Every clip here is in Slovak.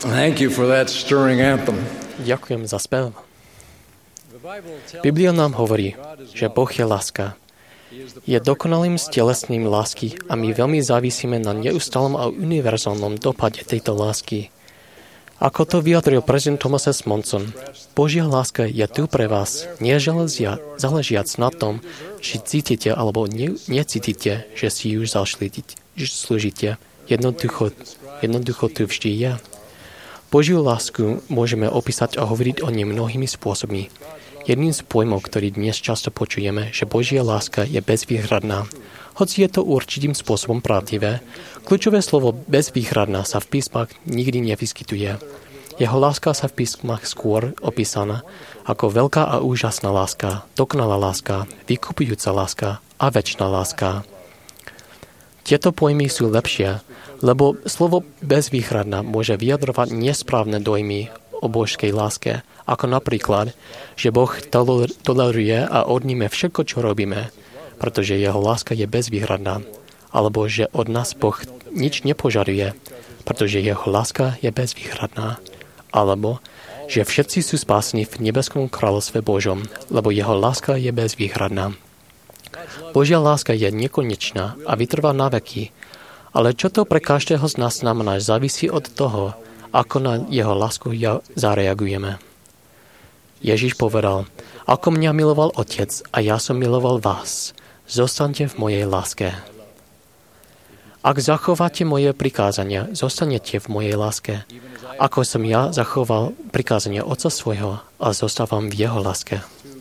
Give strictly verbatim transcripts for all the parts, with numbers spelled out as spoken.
Thank you for that stirring anthem. Ďakujem za spev. Biblia nám hovorí, že Boh je láska. Je dokonalým stelesním lásky a my veľmi závisíme na neustálom a univerzálnom dopade tejto lásky. Ako to vyjadril prezident Thomas S. Monson, Božia láska je tu pre vás, nezáležiac na tom, či cítite alebo ne, necítite, že si ju zaslúžite. Jednoducho, jednoducho tu vždy je. Božiu lásku môžeme opísať a hovoriť o nej mnohými spôsobmi. Jedným z pojmov, ktorý dnes často počujeme, že Božia láska je bezvýhradná. Hoci je to určitým spôsobom pravdivé, kľúčové slovo bezvýhradná sa v písmach nikdy nevyskytuje. Jeho láska sa v písmach skôr opísaná ako veľká a úžasná láska, dokonalá láska, vykupujúca láska a večná láska. Tieto pojmy sú lepšie, lebo slovo bezvýhradná môže vyjadrovať nesprávne dojmy o božskej láske, ako napríklad, že Boh toleruje a odníme všetko, čo robíme, pretože jeho láska je bezvýhradná, alebo že od nás Boh nič nepožaduje, pretože jeho láska je bezvýhradná, alebo že všetci sú spásení v nebeskom kráľovstve Božom, lebo jeho láska je bezvýhradná. Božia láska je nekonečná a vytrvá na veky, ale čo to pre každého z nás znamená, závisí od toho, ako na jeho lásku zareagujeme. Ježiš povedal, ako mňa miloval Otec a ja som miloval vás, zostaňte v mojej láske. Ak zachováte moje prikázania, zostanete v mojej láske, ako som ja zachoval prikázania Otca svojho a zostávam v jeho láske.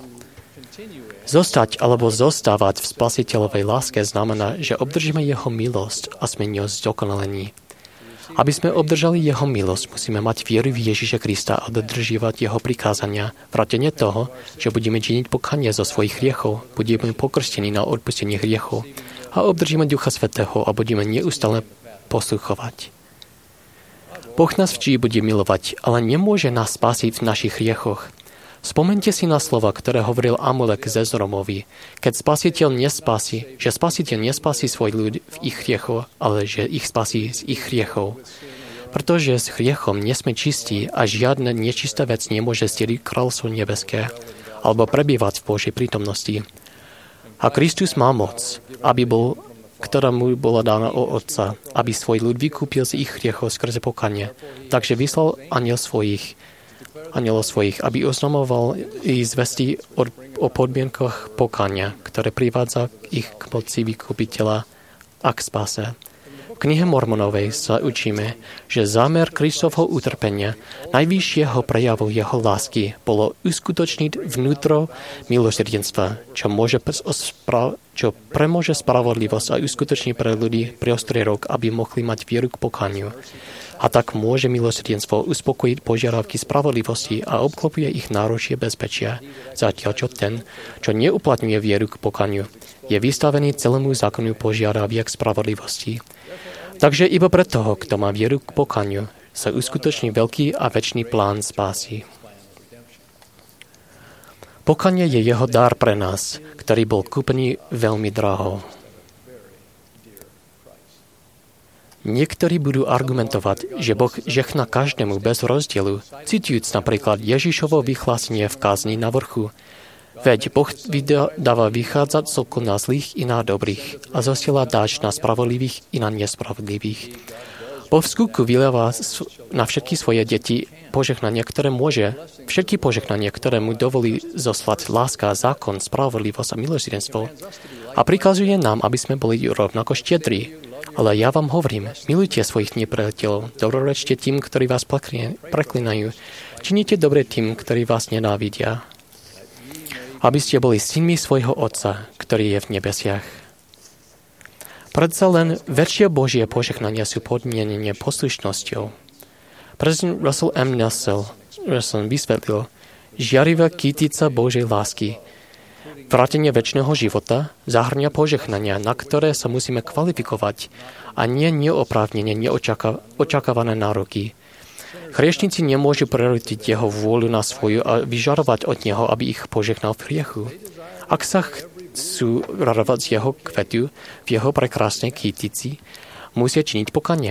Zostať alebo zostávať v spasiteľovej láske znamená, že obdržíme jeho milosť a sme ňou zdokonalení. Aby sme obdržali jeho milosť, musíme mať vieru v Ježiša Krista a dodržiavať jeho prikázania, vrátane toho, že budeme činiť pokánie zo svojich hriechov, budeme pokrstení na odpustenie hriechov a obdržíme Ducha Svätého a budeme neustále posluchovať. Boh nás vždy bude milovať, ale nemôže nás spasiť v našich hriechoch. Spomeňte si na slova, ktoré hovoril Amulek ze Zromovi, keď spasiteľ nespasí, že spasiteľ nespasí svoj ľud v ich hriechoch, ale že ich spasí z ich hriechov. Pretože s hriechom nesme čistí a žiadna nečistá vec nemôže stieliť kráľovstvo nebeské alebo prebývať v Božej prítomnosti. A Kristus má moc, aby bol, ktorá mu bola dána od Otca, aby svoj ľud vykúpil z ich hriechov skrze pokánie. Takže vyslal aniel svojich anielov svojich, aby oznamoval ich zvesti o, o podmienkach pokánia, ktoré privádza ich k moci vykupiteľa a k spáse. V knihe Mormonovej sa učíme, že zámer Kristovho utrpenia, najvyššieho prejavu jeho lásky, bolo uskutočniť vnútro milosrdenstva, čo, môže spra- čo premôže spravodlivosť a uskutoční pre ľudí prostriedok, aby mohli mať vieru k pokániu. A tak môže milosrdenstvo uspokojiť požiadavky spravodlivosti a obklopuje ich náručie bezpečia, zatiaľ čo ten, čo neuplatňuje vieru k pokaniu, je vystavený celému zákonu požiadaviek spravodlivosti. Takže iba pre toho, kto má vieru k pokaniu, sa uskutoční veľký a večný plán spásy. Pokanie je jeho dar pre nás, ktorý bol kúpený veľmi draho. Niektorí budú argumentovať, že Boh žehná každému bez rozdielu, citujúc napríklad Ježišovo vyhlásenie v kázni na vrchu. Veď Boh dáva vychádzať slnko na zlých i na dobrých a zosiela dážď na spravodlivých i na nespravodlivých. Boh v skutku vylieva na všetky svoje deti požehnania, ktoré môže, všetky požehnania, ktoré mu dovolí zoslať láska, zákon, spravodlivosť a milosrdenstvo. A prikazuje nám, aby sme boli rovnako štiedri. Ale ja vám hovorím, milujte svojich nepriateľov, dobrorečte tým, ktorí vás preklinajú, činite dobre tým, ktorí vás nenávidia, aby ste boli synmi svojho Otca, ktorý je v nebesiach. Predsa len väčšie Božie požehnania sú podmienenie poslušnosťou. Prezident Russell M. Nelson vysvetlil, žiarivá kytica Božej lásky, vrátenie večného života zahrňa požehnania, na ktoré sa musíme kvalifikovať a nie neoprávnene neočakávané nároky. Hriešnici nemôžu prerutiť jeho vôľu na svoju a vyžarovať od neho, aby ich požehnal v hriechu. Ak sa chcú radovať z jeho kvetu v jeho prekrásnej kytici, musia činiť pokanie.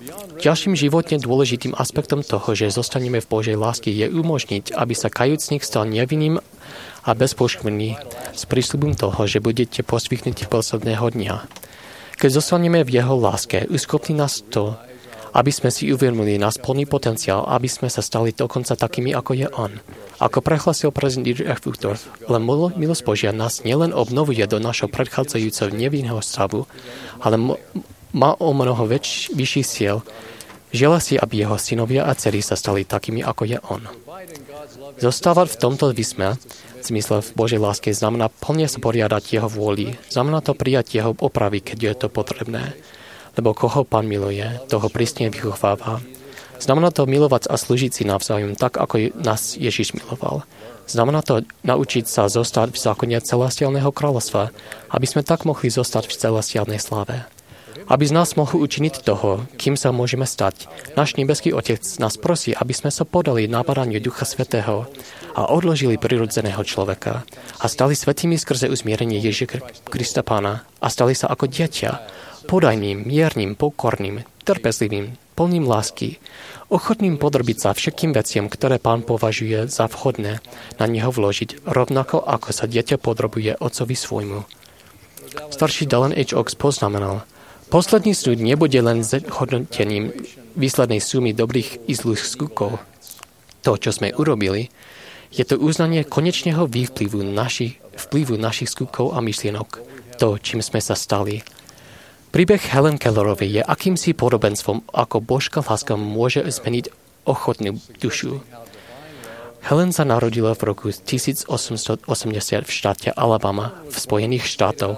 Ďalším životne dôležitým aspektom toho, že zostaneme v Božej lásky, je umožniť, aby sa kajúcnik stal nevinným a bezpoškvrný s prísľubom toho, že budete posvichnutí posledného dňa. Keď zostaneme v jeho láske, uschopní nás to, aby sme si uvedomili náš plný potenciál, aby sme sa stali dokonca takými, ako je on. Ako prehlasil prezident Dietrich Uchtdorf, len milosť Božia nás nielen obnovuje do našho predchádzajúceho nevinného stavu, ale mo- má o mnoho väč- vyšší siel. Želá si, aby jeho synovia a dcery sa stali takými, ako je on. Zostávať v tomto vysme, v zmysle v Božej láske, znamená plne sporiadať jeho vôli. Znamená to prijať jeho opravy, keď je to potrebné. Lebo koho Pán miluje, toho prísne vychováva. Znamená to milovať a slúžiť si navzájom, tak ako nás Ježiš miloval. Znamená to naučiť sa zostať v zákone celestiálneho kráľovstva, aby sme tak mohli zostať v celestiálnej sláve. Aby z nás mohol učiniť toho, kým sa môžeme stať. Náš nebeský Otec nás prosí, aby sme sa podali napadaniu Ducha Svätého a odložili prirodzeného človeka a stali svätými skrze uzmierenie Ježiša Krista Pána a stali sa ako dieťa, podajným, miernym, pokorným, trpezlivým, plným lásky, ochotným podrobiť sa všetkým veciam, ktoré Pán považuje za vhodné na neho vložiť, rovnako ako sa dieťa podrobuje otcovi svojmu. Starší Dallin H. Oaks poznamenal, posledný súd nebude len zhodnotením výslednej sumy dobrých i zlých skutkov. To, čo sme urobili, je to uznanie konečného vplyvu našich, vplyvu našich skutkov a myšlienok, to, čím sme sa stali. Príbeh Helen Kellerovej je akýmsi podobenstvom, ako božská láska môže zmeniť ochotnú dušu. Helen sa narodila v roku tisícosemstoosemdesiat v štáte Alabama v Spojených štátoch.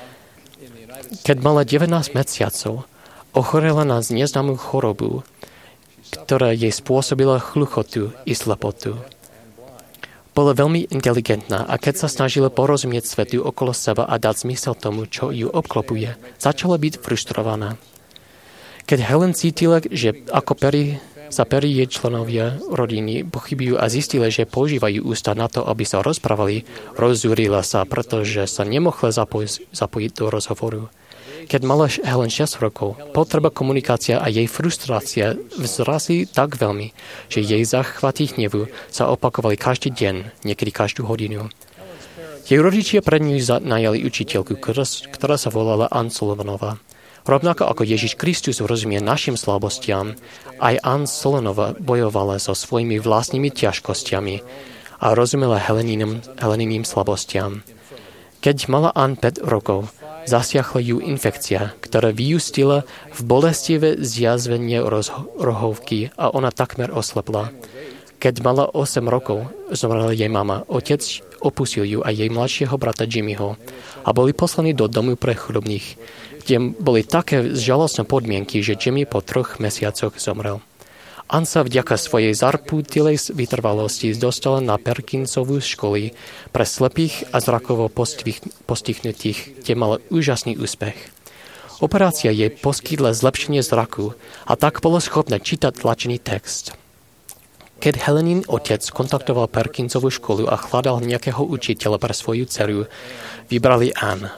Keď mala devätnásť mesiacov, ochorela na neznámú chorobu, ktorá jej spôsobila hluchotu i slepotu. Bola veľmi inteligentná a keď sa snažila porozumieť svetu okolo seba a dať zmysel tomu, čo ju obklopuje, začala byť frustrovaná. Keď Helen cítila, že ako peri, za peri jej členovia rodiny pochybujú a zistila, že používajú ústa na to, aby sa rozprávali, rozzúrila sa, pretože sa nemohla zapojiť, zapojiť do rozhovoru. Keď mala Helen šesť rokov, potreba komunikácia a jej frustrácia vzrasli tak veľmi, že jej záchvaty hnevu sa opakovali každý deň, niekedy každú hodinu. Jej rodičia pred ňu najali učiteľku, ktorá sa volala Ann Sullivanová. Rovnako ako Ježiš Kristus rozumie našim slabostiam, aj Ann Sullivanová bojovala so svojimi vlastnými ťažkosťami a rozumela Heleniným, Heleniným slabostiam. Keď mala Ann päť rokov, zasiahla ju infekcia, ktorá vyústila v bolestivé zjazvenie rohovky a ona takmer oslepla. Keď mala osem rokov, zomrela jej mama. Otec opustil ju a jej mladšieho brata Jimmyho a boli poslaní do domu pre chudobných, kde boli také žalostné podmienky, že Jimmy po troch mesiacoch zomrel. Ann sa vďaka svojej zarpútilej vytrvalosti dostala na Perkinsovú školy pre slepých a zrakovo postihnutých, kde mala úžasný úspech. Operácia jej poskytla zlepšenie zraku a tak bolo schopné čítať tlačený text. Keď Helenin otec kontaktoval Perkinsovú školu a hľadal nejakého učiteľa pre svoju dceru, vybrali Ann.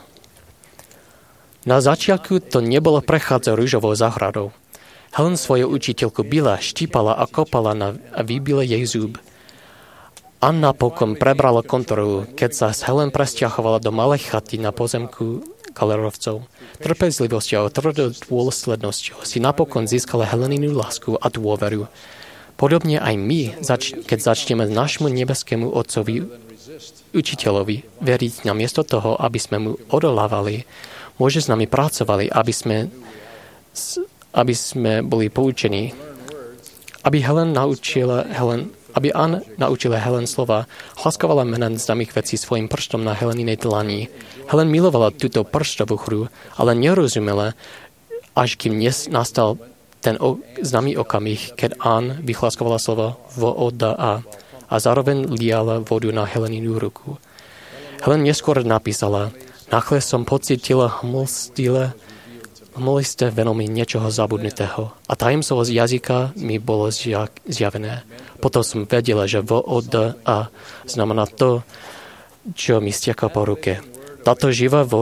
Na začiatku to nebolo prechádzať rúžovou záhradou. Helen svoju učiteľku bila, štípala a kopala na a vybila jej zub. Ann napokon prebrala kontrolu, keď sa Helen presťahovala do malej chaty na pozemku Kellerovcov. Trpezlivosťou a tvrdou dôslednosťou si napokon získala Heleninu lásku a dôveru. Podobne aj my, zač- keď začneme našmu nebeskému Otcovi, učiteľovi, veriť namiesto toho, aby sme mu odolávali, môže s nami pracovali, aby sme s- aby sme boli poučení, aby Helen naučila Helen, aby Ann naučila Helen slova, hlaskovala mená známych vecí svojim prstom na Heleninej dlani. Helen milovala túto prstovú hru, ale nerozumela, až kým nastal ten o, známy okamih, keď Ann vyhlaskovala slova voda a a zároveň liala vodu na Heleninu ruku. Helen neskôr napísala, nachle som pocítila hmlstile Hmlisté venomí niečoho zabudnutého a tajemstvo z jazyka mi bolo zjavené. Potom som vedela, že V O D A znamená to, čo mi stieka po ruke. Táto živá voda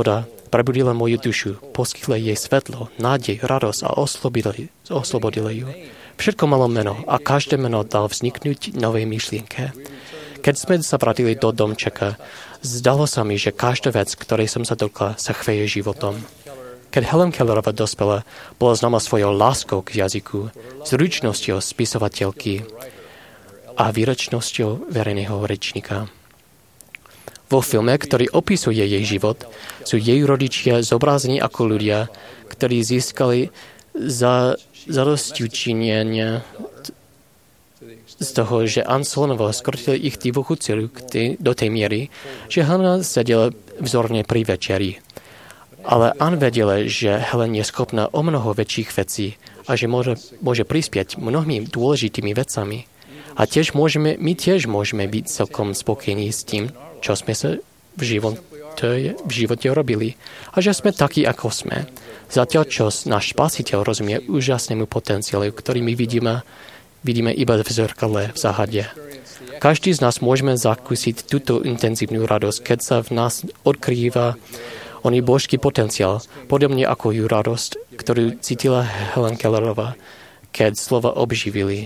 Prebudila moju dušu, poskytla jej svetlo, nádej, radosť a oslobodili, oslobodila ju. Všetko malo meno a každé meno dal vzniknúť novej myšlienke. Keď sme sa vrátili do domčeka, zdalo sa mi, že každá vec, ktorej som sa dotkla, sa chveje životom. Keď Helen Kellerová dospela, bola známa svojou láskou k jazyku, zručnosťou spisovateľky a výrečnosťou verejného rečníka. Vo filme, ktorý opisuje jej život, sú jej rodičia zobrazení ako ľudia, ktorí získali za zadosťučinenie z toho, že Anselmovo skrotili ich divokú dceru do tej miery, že Helena sedela vzorne pri večeri. Ale Ann vedela, že Helen je schopná o mnoho väčších vecí a že môže, môže prispieť mnohými dôležitými vecami. A tiež môžeme, my tiež môžeme byť celkom spokojní s tým, čo sme sa v živote, v živote robili. A že sme takí, ako sme. Zatiaľ, čo náš Spasiteľ rozumie úžasnému potenciálu, ktorý my vidíme, vidíme iba v zrkadle v záhade. Každý z nás môžeme zakúsiť túto intenzívnu radosť, keď sa v nás odkrýva oný božský potenciál, podobne ako ju radosť, ktorú cítila Helen Kellerová, keď slova obživili.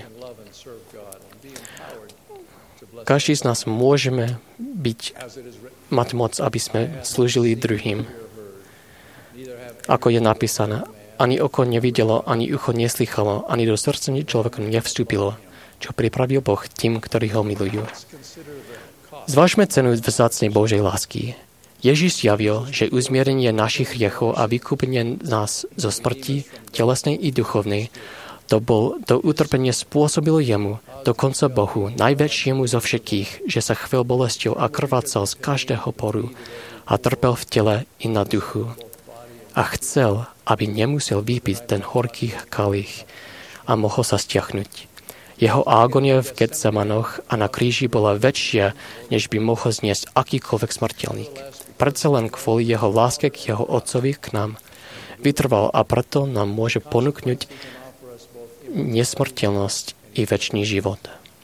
Každý z nás môžeme byť, mať moc, aby sme slúžili druhým. Ako je napísané, ani oko nevidelo, ani ucho neslychalo, ani do srdca človeka nevstúpilo, čo pripravil Boh tým, ktorí ho milujú. Zvážme cenu vzácnej Božej lásky. Ježiš zjavil, že uzmierenie našich hriechov a vykúpenie nás zo smrti, telesnej i duchovnej, to, bol, to utrpenie spôsobilo jemu, dokonca Bohu, najväčšiemu zo všetkých, že sa chvel bolesťou a krvácal z každého poru a trpel v tele i na duchu. A chcel, aby nemusel vypiť ten horký kalich a mohol sa stiahnuť. Jeho ágonia v Getsemanoch a na kríži bola väčšia, než by mohol zniesť akýkoľvek smrteľník. Predsa len kvôli jeho láske k jeho otcovi k nám vytrval a preto nám môže ponúknuť nesmrteľnosť i večný život.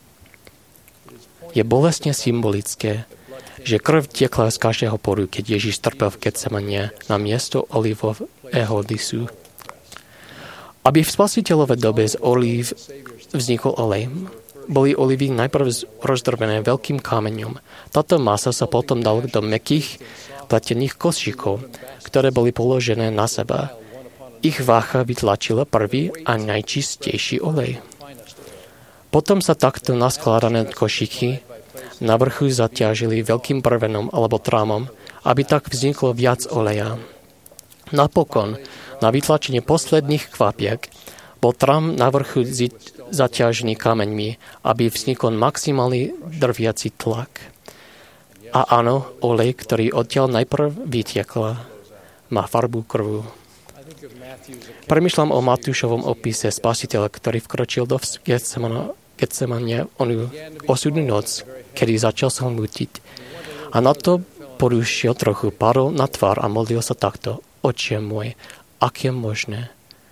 Je bolestne symbolické, že krv tiekla z každého poru, keď Ježiš trpel v Getsemane na miesto olivového lisu. Aby v spasiteľovej dobe z olív vznikol olej, boli olivy najprv rozdrvené veľkým kameňom. Táto masa sa potom dala do mäkkých pletených košíkov, ktoré boli položené na seba. Ich váha vytlačila prvý a najčistejší olej. Potom sa takto naskladané košíky na vrchu zaťažili veľkým prvenom alebo trámom, aby tak vzniklo viac oleja. Napokon, na vytlačenie posledných kvapiek, bol trám na vrchu zaťažený kameňmi, aby vznikol maximálny drviaci tlak. A áno, olej, ktorý odtiaľ najprv vytiekla, má farbu krvu. Premýšľam o Matúšovom opise Spasiteľa, ktorý vkročil do Getsemane onú osudnú noc, kedy začal sa mútiť. A na to porušil trochu, padol na tvár a modlil sa takto: Otče môj, ak je možné,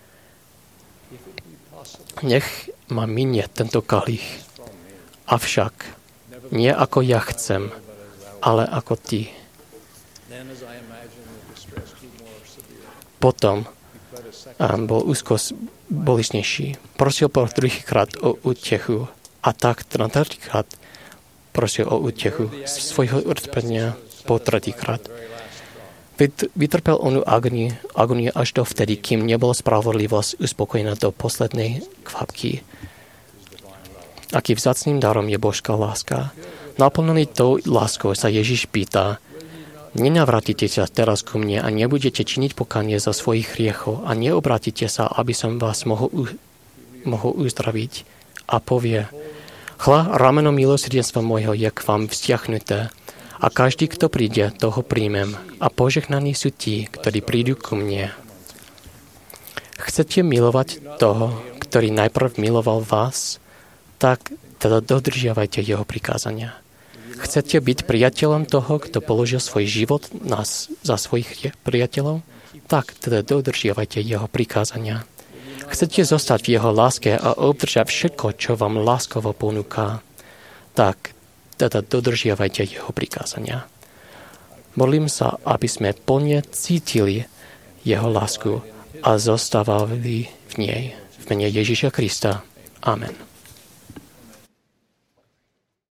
nech ma minie tento kalich. Avšak nie ako ja chcem, ale ako ty. Potom um, bol úzkosť bolestnejší. Prosil po druhýkrát o útechu a tak na tretíkrát prosil o útechu z svojho utrpenia po tretíkrát. Vytrpel onú agoniu, agoniu až do vtedy, kým nebola spravodlivosť uspokojená do poslednej kvapky. Aký vzácným darom je božská láska. Naplnený tou láskou sa Ježiš pýta: Nenavratíte sa teraz ku mne a nebudete činiť pokánie za svojich hriechov a neobratíte sa, aby som vás mohol, u, mohol uzdraviť. A povie: Hľa, rameno milosrdenstva môjho je k vám vzťahnuté a každý, kto príde, toho príjmem a požehnaní sú tí, ktorí prídu ku mne. Chcete milovať toho, ktorý najprv miloval vás? Tak teda dodržiavajte jeho prikázania. Chcete byť priateľom toho, kto položil svoj život nás za svojich priateľov? Tak teda dodržiavajte jeho prikázania. Chcete zostať v jeho láske a obdržať všetko, čo vám láskovo ponúka? Tak teda dodržiavajte jeho prikázania. Modlím sa, aby sme plne cítili jeho lásku a zostávali v nej. V mene Ježiša Krista. Amen.